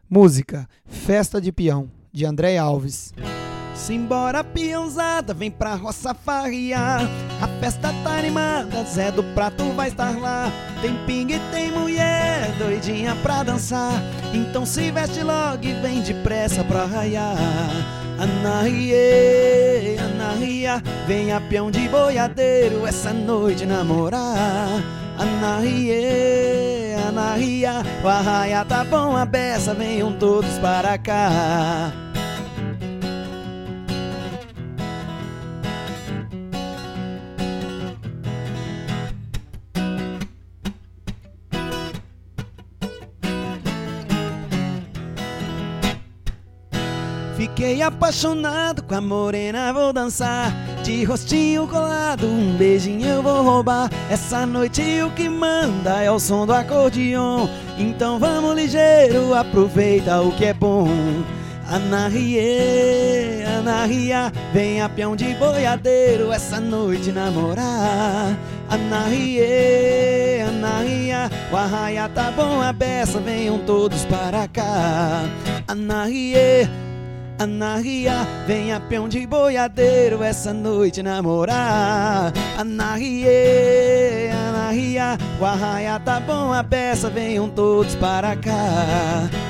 Música Festa de Peão, de André Alves. Simbora peãozada, vem pra roça farrear. A festa tá animada, Zé do Prato vai estar lá. Tem pinga e tem mulher doidinha pra dançar. Então se veste logo e vem depressa pra arraiar. Anahie, anahia, venha peão de boiadeiro essa noite namorar. Anahie, anahia, o arraia tá bom a beça, venham todos para cá. Fiquei apaixonado com a morena, vou dançar. De rostinho colado, um beijinho eu vou roubar. Essa noite o que manda é o som do acordeon. Então vamos ligeiro, aproveita o que é bom. Anahie, anahia, venha peão de boiadeiro essa noite namorar. Anahie, anahia, o arraia tá bom a beça, venham todos para cá. Anahie, anahia, venha peão de boiadeiro essa noite namorar. Anahie, anahia, o arraia tá bom a beça, venham todos para cá.